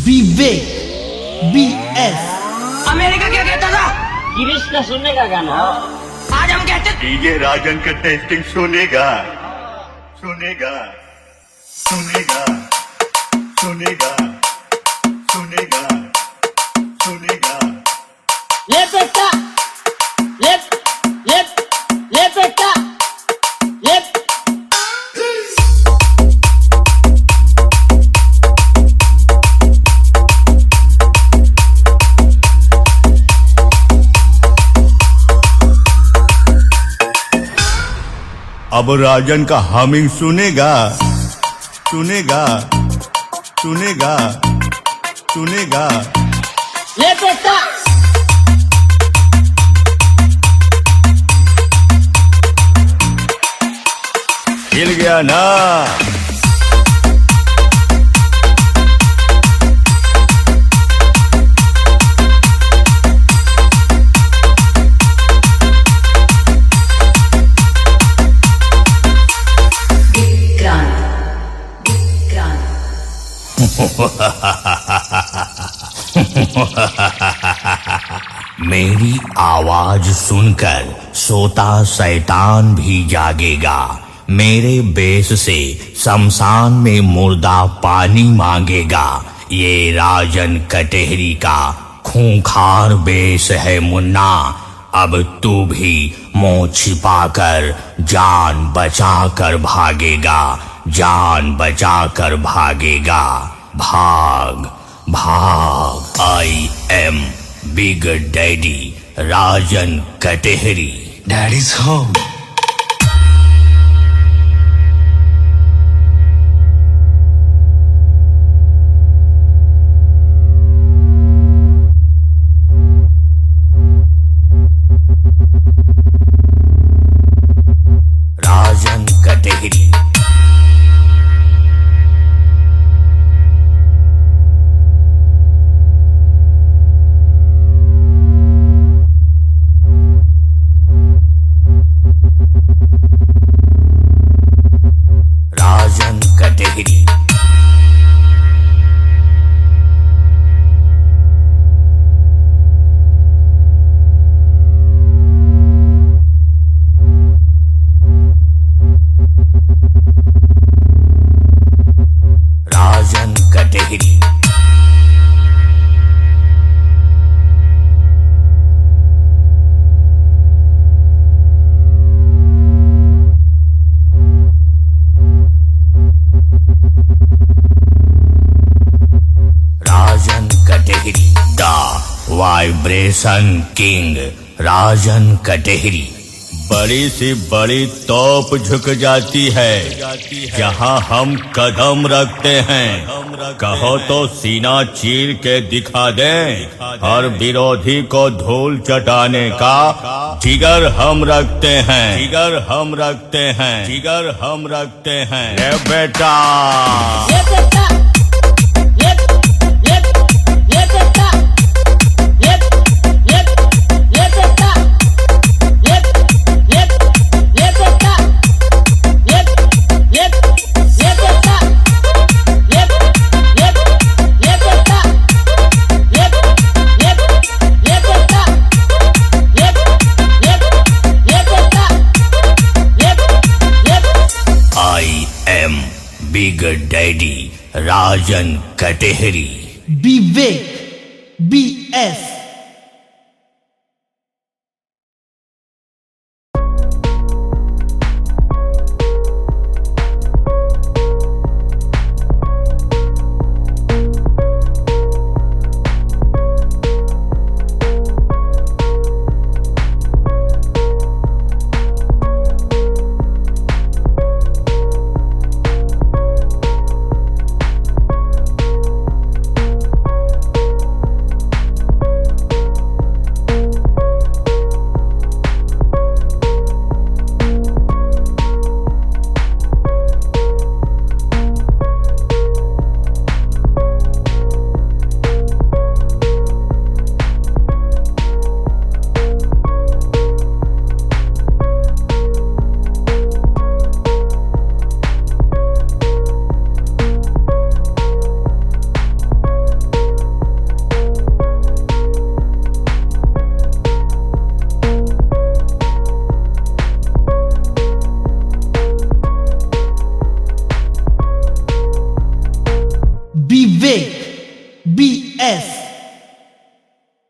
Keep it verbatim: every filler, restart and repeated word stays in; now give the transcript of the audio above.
विवेक B S. America क्या कहता था? गिरीश का सुनने का गाना। आज हम कहते डीजे राजन का टेस्टिंग सुनेगा सुनेगा सुनेगा सुनेगा सुनेगा सुनेगा। ले बेटा, ले ले ले बेटा, ले। अब राजन का हमिंग सुनेगा सुनेगा सुनेगा सुनेगा। ले बेटा, हिल गया ना। मेरी आवाज सुनकर सोता शैतान भी जागेगा। मेरे बेस से शमशान में मुर्दा पानी मांगेगा। ये राजन कटेहरी का खूंखार बेस है मुन्ना। अब तू भी मुंह छिपाकर जान बचाकर भागेगा, जान बचाकर भागेगा। भाग भाग। I am big daddy Rajan Katehari. Daddy's home. Rajan Katehari. Rajan Katehari. Rajan Katehari. Rajan Katehari. The vibration king Rajan Katehari. बड़ी सी बड़ी तोप झुक जाती है जहां हम कदम रखते हैं। कहो तो सीना चीर के दिखा दें। हर विरोधी को धूल चटाने का जिगर हम रखते हैं, जिगर हम रखते हैं, जिगर हम रखते हैं। ए बेटा, ले बेटा, ले ले ले बेटा, ले ले ले बेटा, ले ले ले बेटा, ले ले ले बेटा, ले ले ले बेटा, ले ले ले बेटा, ले ले ले बेटा, ले ले। I am big daddy Rajan Katehari. Vivek B S. Vivek B S